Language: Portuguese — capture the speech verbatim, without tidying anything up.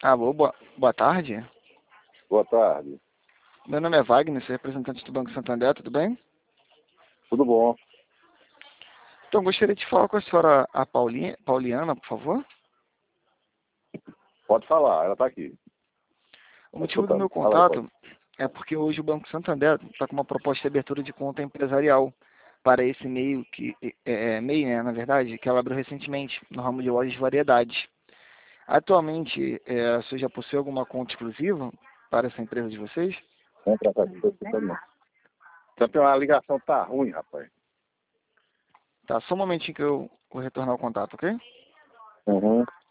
Alô, boa, boa tarde. Boa tarde. Meu nome é Wagner, sou representante do Banco Santander, tudo bem? Tudo bom? Então, gostaria de falar com a senhora a Paulinha, Pauliana, por favor. Pode falar, ela está aqui. O Tá motivo do escutando. meu Fala aí, pode. contato é porque hoje o Banco Santander está com uma proposta de abertura de conta empresarial para esse meio que é, é, MEI, né, na verdade, que ela abriu recentemente no ramo de lojas de variedades. Atualmente, é, você já possui alguma conta exclusiva para essa empresa de vocês? Entra pra cá, tô escutando não. Campeão, a ligação tá ruim, rapaz. Tá, só um momentinho que eu vou retornar o contato, ok? Uhum.